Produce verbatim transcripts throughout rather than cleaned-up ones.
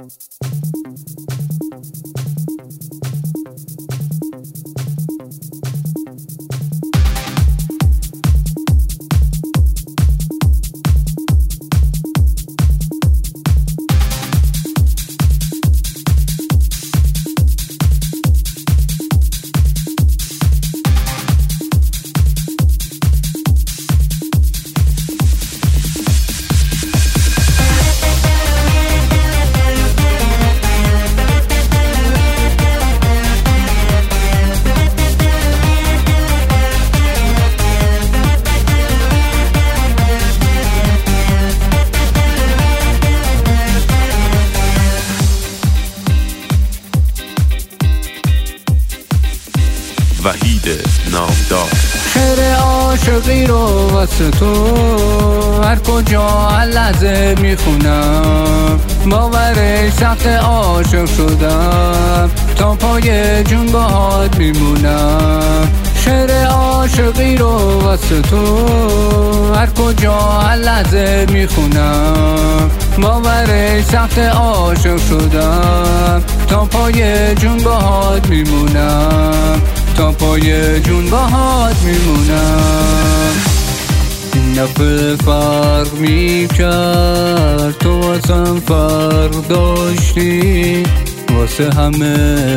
وحید نامدار. شعر عاشقی رو واسه تو هر کجا لحظه میخونم، باورش سخت عاشق شدم، تا پای جون باهات میمونم. شعر عاشقی رو واسه تو هر کجا لحظه میخونم، باورش سخت عاشق شدم، تا پای جون باهات میمونم، تا پای جون باهات میمونم. این دفعه فرق میکرد، تو واسم فرق داشتی، واسه همه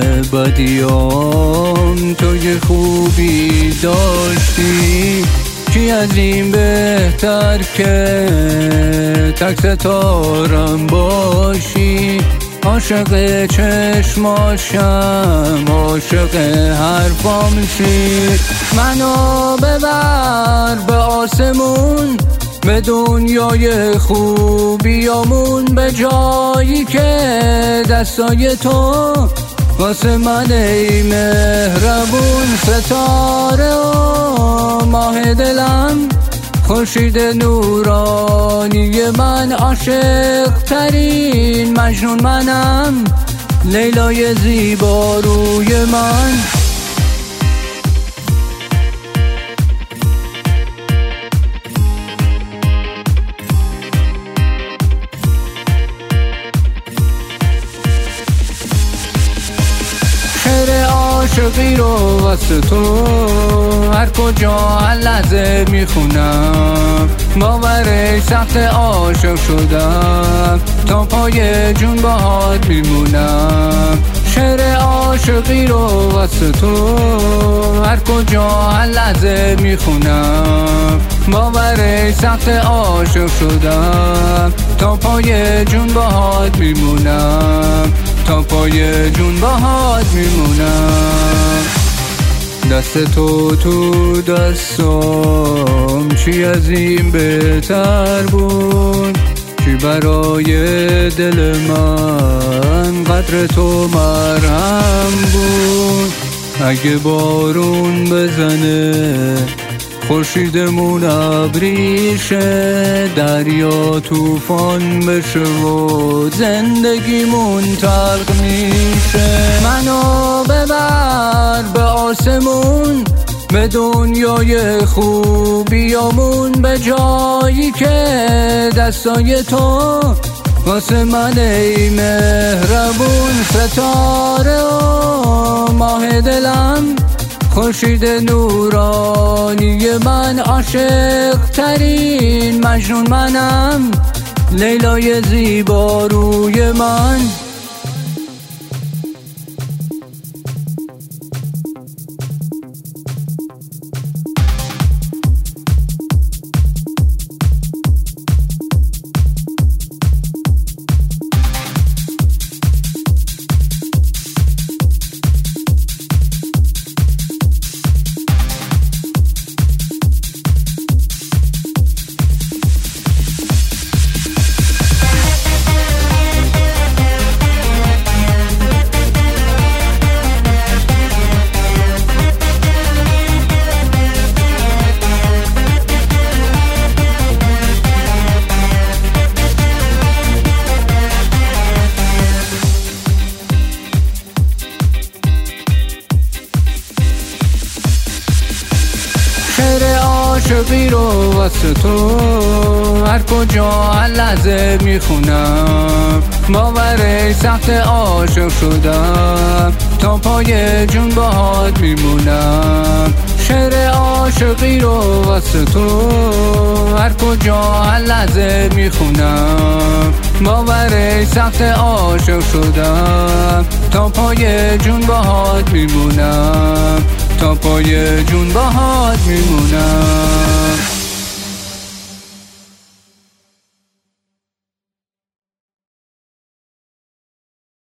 بدیام تو یه خوبی داشتی. کی از این بهتر که تک ستارم باشی، عاشق چشماشم، عاشق حرفام شی. منو ببر به آسمون، به دنیای خوبیامون، به جایی که دستای تو واسه من ای مهربون. ستاره و ماه دلم، خورشید نورانی من، عاشق ترین مجنون منم، لیلای زیبا روی من. شعر عاشقی رو واسه تو هر کجا لحظه میخونم، باورش سخت عاشق شدم، تا پای جون باهات میمونم. شعر عاشقی رو واسه تو هر کجا لحظه میخونم، باورش سخت عاشق شدم، تا پای جون باهات میمونم، تا پای جون باهات میمونم. دست تو تو دستم، چی از این بهتر بود، چی برای دل من قدر تو مرهم بود. اگه بارون بزنه خورشیدمون ابریشه، دریا طوفان بشه و زندگیمون تلخ میشه. منو ببر به آسمون، به دنیای خوبیامون، به جایی که دستای تو واسه من ای مهربون. ستاره و ماه دلم، خورشید نورانی من، عاشق ترین مجنون منم، لیلای زیبا روی من. عاشقی رو واسه تو هر کجا هر لحظه میخونم. باور سخت عاشق شدم تا پای جون باهات میمونم. شعر عاشقی رو واسه تو هر کجا هر لحظه میخونم. باور سخت عاشق شدم تا پای جون باهات میمونم. تا پای جون باهات میمونم.